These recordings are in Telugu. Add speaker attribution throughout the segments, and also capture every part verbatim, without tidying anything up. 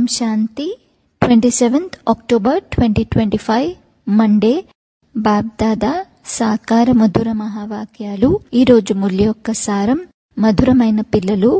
Speaker 1: శాంతి. Twenty seventh October twenty twenty five Monday. Bapdada సాకార మధుర మహావాక్యాలు. ఈరోజు ముల్లి యొక్క సారం: మధురమైన పిల్లలు,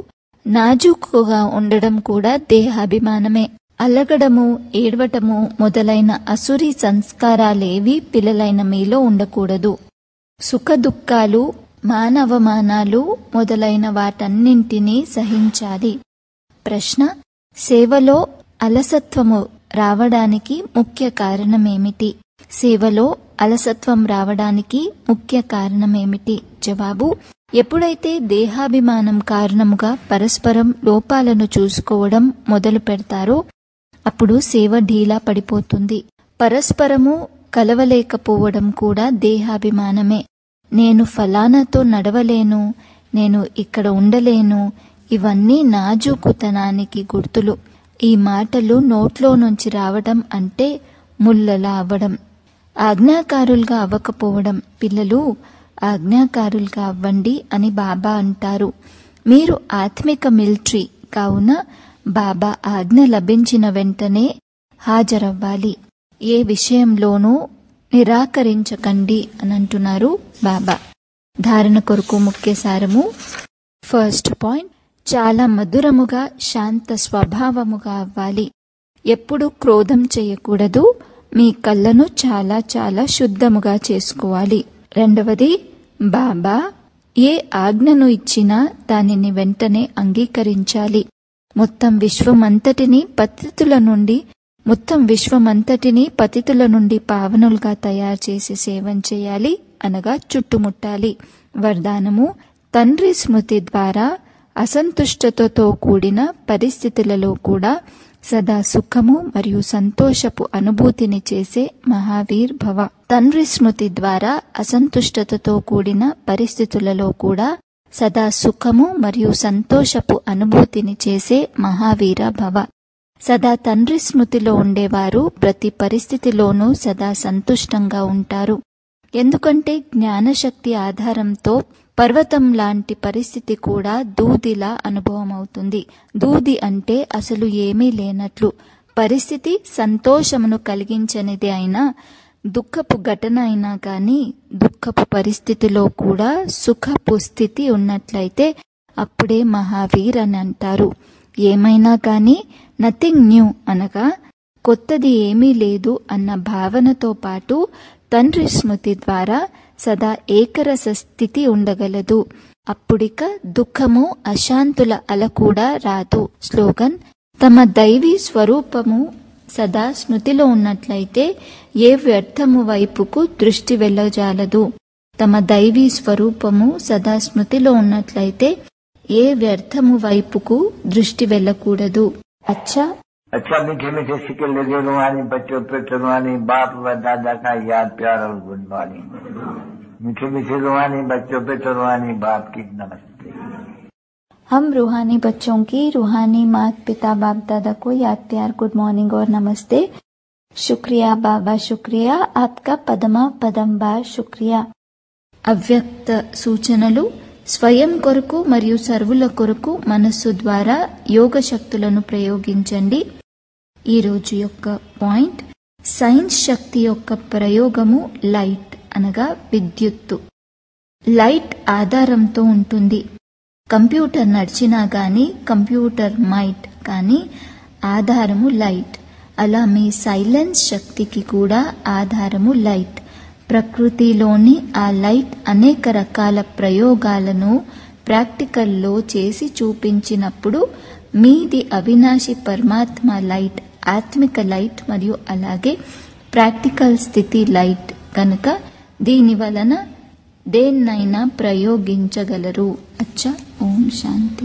Speaker 1: నాజూకుగా ఉండడం కూడా దేహాభిమానమే. అలగడము, ఏడవటము మొదలైన అసురీ సంస్కారాలేవి పిల్లలైన మీలో ఉండకూడదు. సుఖ దుఃఖాలు, మానవమానాలు మొదలైన వాటన్నింటినీ సహించాలి. ప్రశ్న: సేవలో అలసత్వము రావడానికి ముఖ్య కారణమేమిటి? సేవలో అలసత్వం రావడానికి ముఖ్య కారణమేమిటి? జవాబు: ఎప్పుడైతే దేహాభిమానం కారణముగా పరస్పరం లోపాలను చూసుకోవడం మొదలు పెడతారో అప్పుడు సేవ ఢీలా పడిపోతుంది. పరస్పరము కలవలేకపోవడం కూడా దేహాభిమానమే. నేను ఫలానాతో నడవలేను, నేను ఇక్కడ ఉండలేను, ఇవన్నీ నాజూకుతనానికి గుర్తులు. ఈ మాటలు నోట్లో నుంచి రావడం అంటే ముల్లలా అవ్వడం. ఆజ్ఞాకారులుగా అవ్వకపోవడం. పిల్లలు, ఆజ్ఞాకారులుగా అవ్వండి అని బాబా అంటారు. మీరు ఆత్మిక మిలిటరీ కావున బాబా ఆజ్ఞ లభించిన వెంటనే హాజరవ్వాలి. ఏ విషయంలోనూ నిరాకరించకండి అని అంటున్నారు బాబా. ధారణ కొరకు ముఖ్య సారము. ఫస్ట్ పాయింట్: చాలా మధురముగా, శాంత స్వభావముగా అవ్వాలి. ఎప్పుడు క్రోధం చేయకూడదు. మీ కళ్ళను చాలా చాలా శుద్ధముగా చేసుకోవాలి. రెండవది, బాబా ఏ ఆజ్ఞను ఇచ్చినా దానిని వెంటనే అంగీకరించాలి. మొత్తం విశ్వమంతటిని పతితుల నుండి మొత్తం విశ్వమంతటిని పతితుల నుండి పావనులుగా తయారు చేసి సేవం చేయాలి, అనగా చుట్టుముట్టాలి. వరదానము: తండ్రి స్మృతి ద్వారా అసంతుష్టతతో కూడిన పరిస్థితులలో కూడా సదా సుఖము మరియు సంతోషపు అనుభూతిని చేసే మహావీర్ భవ. తండ్రి స్మృతి ద్వారా అసంతుష్టతతో కూడిన పరిస్థితులలో కూడా సదా సుఖము మరియు సంతోషపు అనుభూతిని చేసే మహావీర భవ. సదా తండ్రి స్మృతిలో ఉండేవారు ప్రతి పరిస్థితిలోనూ సదా సంతుష్టంగా ఉంటారు. ఎందుకంటే జ్ఞానశక్తి ఆధారంతో పర్వతం లాంటి పరిస్థితి కూడా దూదిలా అనుభవం అవుతుంది. దూది అంటే అసలు ఏమీ లేనట్లు. పరిస్థితి సంతోషమును కలిగించనిది అయినా, దుఃఖపు ఘటన అయినా కానీ దుఃఖపు పరిస్థితిలో కూడా సుఖపు స్థితి ఉన్నట్లయితే అప్పుడే మహావీర్ అని అంటారు. ఏమైనా కానీ నథింగ్ న్యూ అనగా కొత్తది ఏమీ లేదు అన్న భావనతో పాటు తండ్రి స్మృతి ద్వారా సదా ఏకరస స్థితి ఉండగలదు. అప్పుడిక దుఃఖము, అశాంతుల అల కూడా రాదు. స్లోగన్: తమ దైవీ స్వరూపము సదా స్మృతిలో ఉన్నట్లయితే ఏ వ్యర్థము వైపుకు దృష్టి వెళ్ళజాలదు. తమ దైవీ స్వరూపము సదా స్మృతిలో ఉన్నట్లయితే ఏ వ్యర్థము వైపుకు దృష్టి వెళ్ళకూడదు. అచ్చా
Speaker 2: अच्छा मीठे मीठे सिक्के लगे रूहानी बच्चों पे रूहानी बाप व दादा का याद प्यार और गुड मॉर्निंग। मीठे मीठे रूहानी बच्चों पे रूहानी बाप की नमस्ते।
Speaker 1: हम रूहानी बच्चों की रूहानी माता पिता बाप दादा को याद प्यार गुड मॉर्निंग और नमस्ते। शुक्रिया बाबा, शुक्रिया आपका पदमा पदम बार शुक्रिया. అవ్యక్త సూచనలు. స్వయం కొరకు మరియు సర్వుల కొరకు మనస్సు ద్వారా యోగ శక్తులను ప్రయోగించండి. ఈరోజు యొక్క పాయింట్: సైన్స్ శక్తి యొక్క ప్రయోగము లైట్ అనగా విద్యుత్తు. లైట్ ఆధారంతో ఉంటుంది. కంప్యూటర్ నడిచినా గాని కంప్యూటర్ మైట్, కానీ ఆధారము లైట్. అలా మీ సైలెన్స్ శక్తికి కూడా ఆధారము లైట్. ప్రకృతిలోని ఆ లైట్ అనేక రకాల ప్రయోగాలను ప్రాక్టికల్లో చేసి చూపించినప్పుడు మీది అవినాశి పరమాత్మ లైట్, ఆత్మిక లైట్ మరియు అలాగే ప్రాక్టికల్ స్థితి లైట్ కనుక దీని వలన దేన్నైనా ప్రయోగించగలరు. అచ్చా. ఓం శాంతి.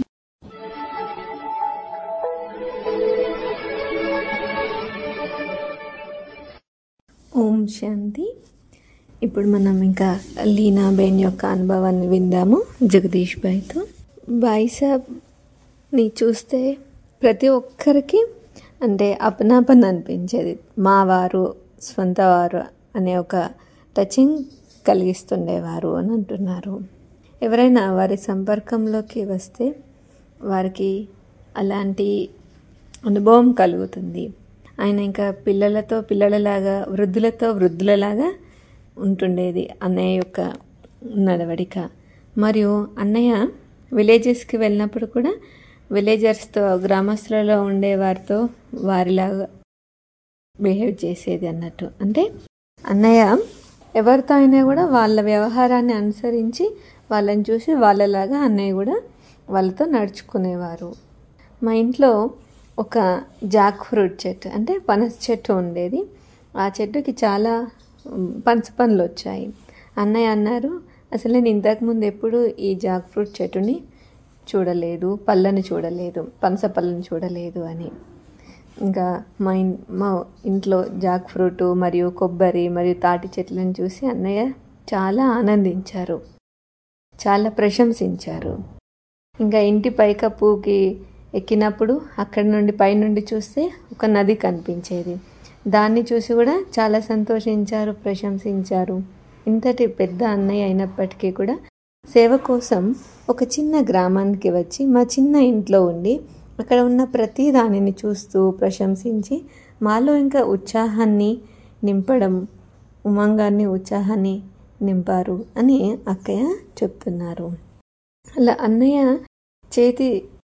Speaker 3: ఓం శాంతి. ఇప్పుడు మనం ఇంకా లీనా బేన్ యొక్క అనుభవాన్ని విందాము జగదీష్ భాయ్తో. భాయ్ సాబ్ని చూస్తే ప్రతి ఒక్కరికి అంటే అపనాపన్ అనిపించేది. మా వారు, స్వంత వారు అనే ఒక టచింగ్ కలిగిస్తుండేవారు అని అంటున్నారు. ఎవరైనా వారి సంపర్కంలోకి వస్తే వారికి అలాంటి అనుభవం కలుగుతుంది. ఆయన ఇంకా పిల్లలతో పిల్లలలాగా, వృద్ధులతో వృద్ధులలాగా ఉంటుండేది అన్నయ్య యొక్క నడవడిక. మరియు అన్నయ్య విలేజెస్కి వెళ్ళినప్పుడు కూడా విలేజర్స్తో, గ్రామస్తులలో ఉండే వారితో వారిలాగా బిహేవ్ చేసేది అన్నట్టు. అంటే అన్నయ్య ఎవరితో అయినా కూడా వాళ్ళ వ్యవహారాన్ని అనుసరించి వాళ్ళని చూసి వాళ్ళలాగా అన్నయ్య కూడా వాళ్ళతో నడుచుకునేవారు. మా ఇంట్లో ఒక జాక్ ఫ్రూట్ చెట్టు అంటే పనస చెట్టు ఉండేది. ఆ చెట్టుకి చాలా పనస పండ్లు వచ్చాయి. అన్నయ్య అన్నారు, అసలు నేను ఇంతకుముందు ఎప్పుడు ఈ జాక్ ఫ్రూట్ చెట్టుని చూడలేదు, పళ్ళని చూడలేదు, పనస పళ్ళని చూడలేదు అని. ఇంకా మా ఇన్ మా ఇంట్లో జాక్ ఫ్రూట్ మరియు కొబ్బరి మరియు తాటి చెట్లను చూసి అన్నయ్య చాలా ఆనందించారు, చాలా ప్రశంసించారు. ఇంకా ఇంటి పైకప్పుకి ఎక్కినప్పుడు అక్కడి నుండి పైనుండి చూస్తే ఒక నది కనిపించేది. దాన్ని చూసి కూడా చాలా సంతోషించారు, ప్రశంసించారు. ఇంతటి పెద్ద అన్నయ్య అయినప్పటికీ కూడా సేవ కోసం ఒక చిన్న గ్రామానికి వచ్చి మా చిన్న ఇంట్లో ఉండి అక్కడ ఉన్న ప్రతి దానిని చూస్తూ ప్రశంసించి మాలో ఇంకా ఉత్సాహాన్ని నింపడం, ఉమంగాన్ని, ఉత్సాహాన్ని నింపారు అని అక్కయ్య చెప్తున్నారు. అలా అన్నయ్య చేతి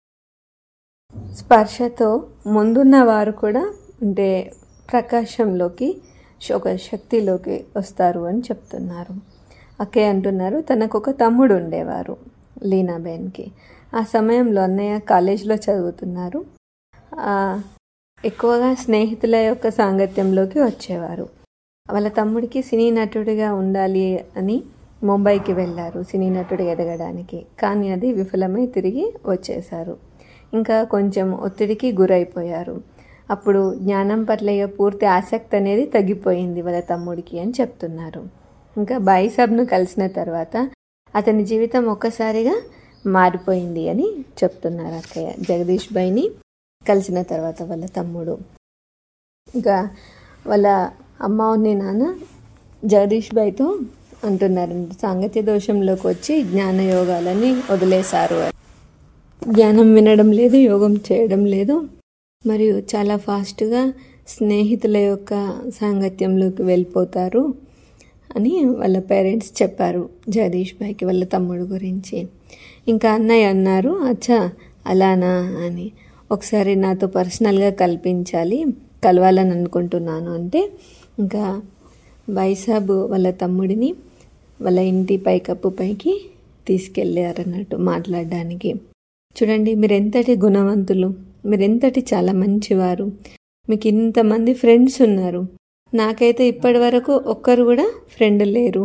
Speaker 3: స్పర్శతో ముందున్న వారు కూడా అంటే ప్రకాశంలోకి, ఒక శక్తిలోకి వస్తారు అని చెప్తున్నారు. అక్కయ్య అంటున్నారు, తనకు ఒక తమ్ముడు ఉండేవారు లీనాబేన్కి. ఆ సమయంలో అన్నయ్య కాలేజీలో చదువుతున్నారు. ఎక్కువగా స్నేహితుల యొక్క సాంగత్యంలోకి వచ్చేవారు. వాళ్ళ తమ్ముడికి సినీ నటుడిగా ఉండాలి అని ముంబైకి వెళ్ళారు సినీ నటుడు ఎదగడానికి. కానీ అది విఫలమై తిరిగి వచ్చేశారు. ఇంకా కొంచెం ఒత్తిడికి గురైపోయారు. అప్పుడు జ్ఞానం పట్ల పూర్తి ఆసక్తి అనేది తగ్గిపోయింది వాళ్ళ తమ్ముడికి అని చెప్తున్నారు. ఇంకా బాయిసాబ్ను కలిసిన తర్వాత అతని జీవితం ఒక్కసారిగా మారిపోయింది అని చెప్తున్నారు అక్కయ్య. జగదీష్ భాయ్ని కలిసిన తర్వాత వాళ్ళ తమ్ముడు, ఇంకా వాళ్ళ అమ్మ ఉన్న నాన్న జగదీష్ భాయ్తో అంటున్నారు, సాంగత్య దోషంలోకి వచ్చి జ్ఞాన యోగాలని వదిలేశారు. జ్ఞానం వినడం లేదు, యోగం చేయడం లేదు, మరియు చాలా ఫాస్ట్గా స్నేహితుల యొక్క సాంగత్యంలోకి వెళ్ళిపోతారు అని వాళ్ళ పేరెంట్స్ చెప్పారు జగదీష్ భాయ్కి వాళ్ళ తమ్ముడు గురించి. ఇంకా అన్నయ్య అన్నారు, అచ్చా అలానా అని, ఒకసారి నాతో పర్సనల్గా కల్పించాలి, కలవాలని అనుకుంటున్నాను అంటే ఇంకా బాయిసాబ్ వాళ్ళ తమ్ముడిని వాళ్ళ ఇంటి పైకప్పు పైకి తీసుకెళ్ళారన్నట్టు మాట్లాడడానికి. చూడండి, మీరెంతటి గుణవంతులు, మీరెంతటి చాలా మంచివారు, మీకు ఇంతమంది ఫ్రెండ్స్ ఉన్నారు, నాకైతే ఇప్పటి వరకు ఒక్కరు కూడా ఫ్రెండ్ లేరు,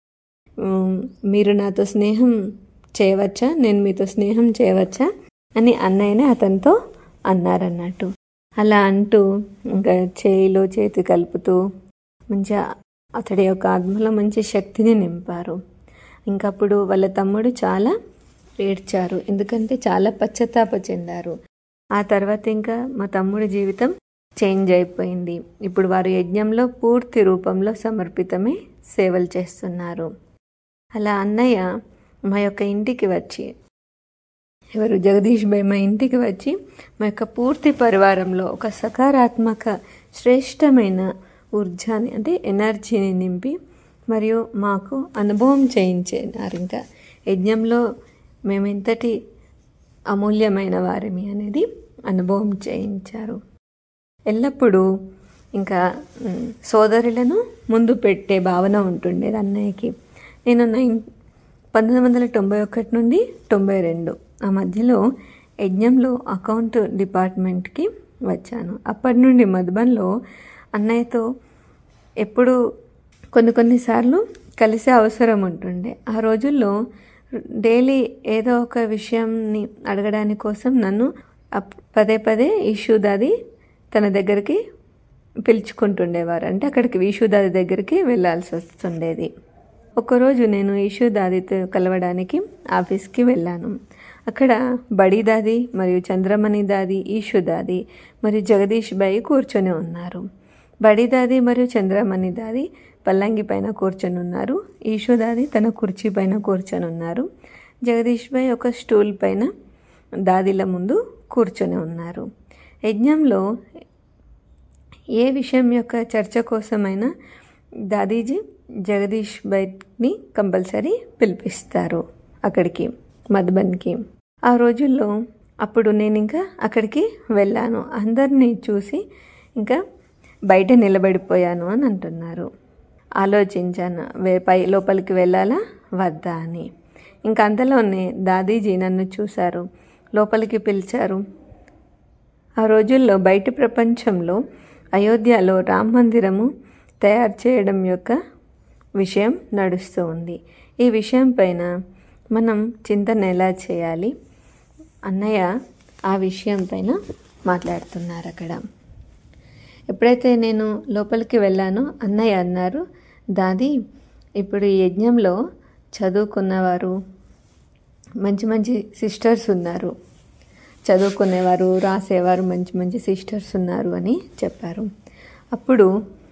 Speaker 3: మీరు నాతో స్నేహం చేయవచ్చా, నేను మీతో స్నేహం చేయవచ్చా అని అన్నయ్యనే అతనితో అన్నారన్నట్టు. అలా అంటూ ఇంకా చేయిలో చేతి కలుపుతూ మంచిగా అతడి యొక్క ఆత్మలో మంచి శక్తిని నింపారు. ఇంకప్పుడు వాళ్ళ తమ్ముడు చాలా ఏడ్చారు, ఎందుకంటే చాలా పశ్చాత్తాప చెందారు. ఆ తర్వాత ఇంకా మా తమ్ముడి జీవితం చేంజ్ అయిపోయింది. ఇప్పుడు వారు యజ్ఞంలో పూర్తి రూపంలో సమర్పితమై సేవలు చేస్తున్నారు. అలా అన్నయ్య మా యొక్క ఇంటికి వచ్చి, ఎవరు జగదీష్ భాయ్ మా ఇంటికి వచ్చి మా యొక్క పూర్తి పరివారంలో ఒక సకారాత్మక శ్రేష్టమైన ఊర్జాని అంటే ఎనర్జీని నింపి మరియు మాకు అనుభవం చేయించారు. ఇంకా యజ్ఞంలో మేము ఎంతటి అమూల్యమైన వారిమి అనేది అనుభవం చేయించారు. ఎల్లప్పుడూ ఇంకా సోదరులను ముందు పెట్టే భావన ఉంటుండేది అన్నయ్యకి. నేను నైన్ పంతొమ్మిది వందల తొంభై ఒకటి నుండి తొంభై రెండు ఆ మధ్యలో యజ్ఞంలో అకౌంట్ డిపార్ట్మెంట్కి వచ్చాను. అప్పటి నుండి మధుబన్లో అన్నయ్యతో ఎప్పుడు కొన్ని కొన్నిసార్లు కలిసే అవసరం ఉంటుండే. ఆ రోజుల్లో డైలీ ఏదో ఒక విషయంని అడగడానికి కోసం నన్ను పదే పదే ఈషూదాది తన దగ్గరికి పిలుచుకుంటుండేవారు. అంటే అక్కడికి ఈషూదాది దగ్గరికి వెళ్ళాల్సి వస్తుండేది. ఒకరోజు నేను ఈషూదాదితో కలవడానికి ఆఫీస్కి వెళ్ళాను. అక్కడ బడీ దాది మరియు చంద్రమణి దాది, ఈషూదాది మరియు జగదీష్ భాయ్ కూర్చొని ఉన్నారు. బడీ దాది మరియు చంద్రమణి దాది పల్లంగి పైన కూర్చొని ఉన్నారు. ఈషూదాది తన కుర్చీ పైన కూర్చొని ఉన్నారు. జగదీష్ భాయ్ ఒక స్టూల్ పైన దాదిల ముందు కూర్చొని ఉన్నారు. యజ్ఞంలో ఏ విషయం యొక్క చర్చ కోసమైనా దాదీజీ జగదీష్ బైట్ని కంపల్సరీ పిలిపిస్తారు అక్కడికి, మధుబన్కి. ఆ రోజుల్లో అప్పుడు నేను ఇంకా అక్కడికి వెళ్ళాను. అందరినీ చూసి ఇంకా బయట నిలబడిపోయాను అని అంటున్నారు. ఆలోచించాను పై లోపలికి వెళ్ళాలా వద్దా అని. ఇంకా అంతలోనే దాదీజీ నన్ను చూశారు, లోపలికి పిలిచారు. ఆ రోజుల్లో బయటి ప్రపంచంలో అయోధ్యలో రామ మందిరము తయారు చేయడం యొక్క విషయం నడుస్తూ ఉంది. ఈ విషయం పైన మనం చింతన ఎలా చేయాలి, అన్నయ్య ఆ విషయం పైన మాట్లాడుతున్నారు అక్కడ. ఎప్పుడైతే నేను లోపలికి వెళ్ళానో అన్నయ్య అన్నారు, దాది ఇప్పుడు ఈ యజ్ఞంలో చదువుకున్నవారు మంచి మంచి సిస్టర్స్ ఉన్నారు, చదువుకునేవారు రాసేవారు మంచి మంచి సిస్టర్స్ ఉన్నారు అని చెప్పారు. అప్పుడు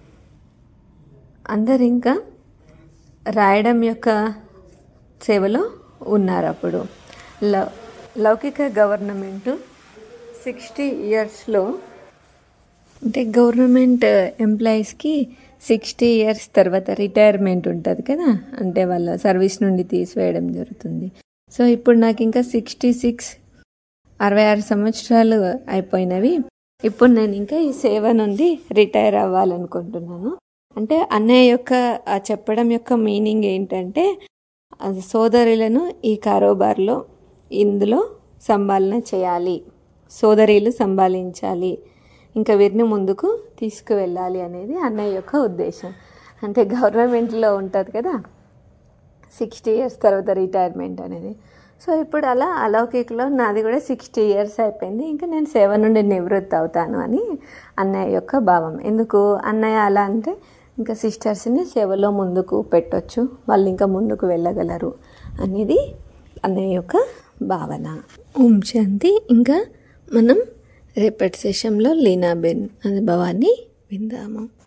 Speaker 3: అందరు ఇంకా రాయడం యొక్క సేవలో ఉన్నారు. అప్పుడు లౌ లౌకిక గవర్నమెంటు సిక్స్టీ ఇయర్స్లో అంటే గవర్నమెంట్ ఎంప్లాయీస్కి సిక్స్టీ ఇయర్స్ తర్వాత రిటైర్మెంట్ ఉంటుంది కదా, అంటే వాళ్ళ సర్వీస్ నుండి తీసివేయడం జరుగుతుంది. సో ఇప్పుడు నాకు ఇంకా సిక్స్టీ సిక్స్ అరవై ఆరు సంవత్సరాలు అయిపోయినవి. ఇప్పుడు నేను ఇంకా ఈ సేవ నుండి రిటైర్ అవ్వాలనుకుంటున్నాను. అంటే అన్నయ్య యొక్క చెప్పడం యొక్క మీనింగ్ ఏంటంటే సోదరులను ఈ కారోబార్లో ఇందులో సంభాలన చేయాలి, సోదరీలు సంభాలించాలి, ఇంకా వీరిని ముందుకు తీసుకువెళ్ళాలి అనేది అన్నయ్య యొక్క ఉద్దేశం. అంటే గవర్నమెంట్లో ఉంటుంది కదా సిక్స్టీ ఇయర్స్ తర్వాత రిటైర్మెంట్ అనేది. సో ఇప్పుడు అలా అలౌకికలో నాది కూడా సిక్స్టీ ఇయర్స్ అయిపోయింది, ఇంకా నేను సేవ నుండి నివృత్తి అవుతాను అని అన్నయ్య యొక్క భావం. ఎందుకు అన్నయ్య అలా అంటే ఇంకా సిస్టర్స్ని సేవలో ముందుకు పెట్టొచ్చు, వాళ్ళు ఇంకా ముందుకు వెళ్ళగలరు అనేది అన్నయ్య యొక్క భావన. ఓం శాంతి. ఇంకా మనం రేపటి సెషన్లో లీనాబెన్ అనుభవాన్ని విందాము.